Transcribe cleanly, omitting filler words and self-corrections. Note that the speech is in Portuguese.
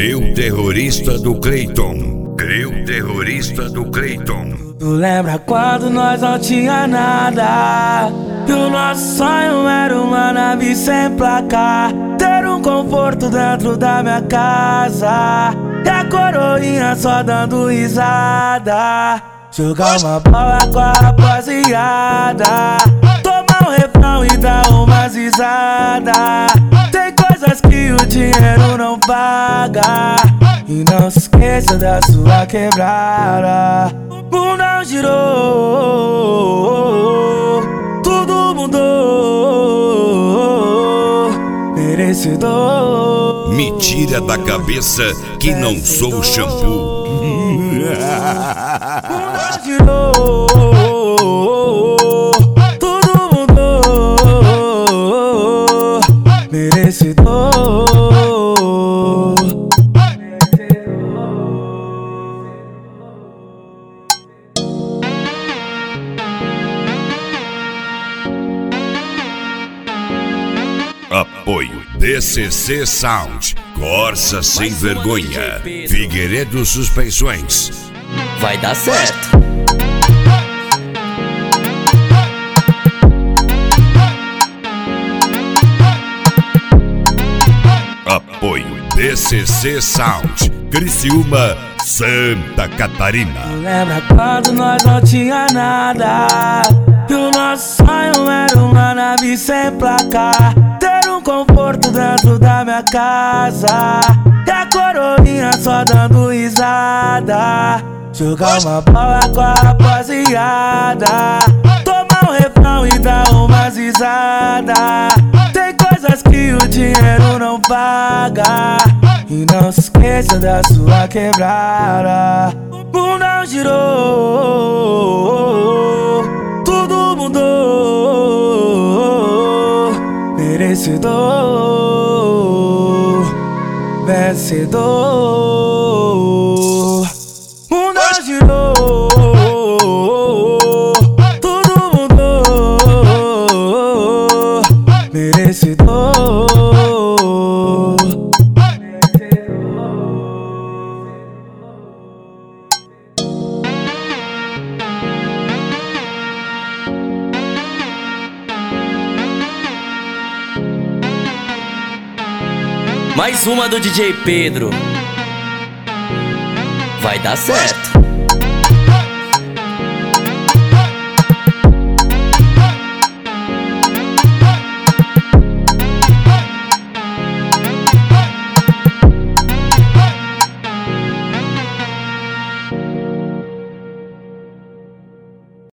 Trio terrorista do Cleiton. Trio terrorista do Cleiton. Tu lembra quando nós não tinha nada? E o nosso sonho era uma nave sem placa, ter um conforto dentro da minha casa, e a coroinha só dando risada. Jogar uma bola com a rapaziada, tomar um refrão e dar umas risadas. Tem coisas que o dinheiro não paga, e não se esqueça da sua quebrada. O mundo girou, tudo mudou, merecedor. Me tira da cabeça que não sou shampoo. Girou, tudo mudou, merecedor. Apoio DCC Sound, Corsa Sem Vergonha, Figueiredo Suspensões. Vai dar certo. Apoio DCC Sound, Criciúma, Santa Catarina. Lembra quando nós não tinha nada? E o nosso sonho era uma nave sem placa, ter um conforto dentro da minha casa, e a coroinha só dando risada. Jogar uma bola com a rapaziada, tomar um refrão e dar umas risadas. Tem coisas que o dinheiro não paga, e não se esqueça da sua quebrada. O mundo girou, tudo mudou, merecedor, vencedor. O mundo girou, tudo mudou, merecedor. Mais uma do DJ Pedro. Vai dar certo.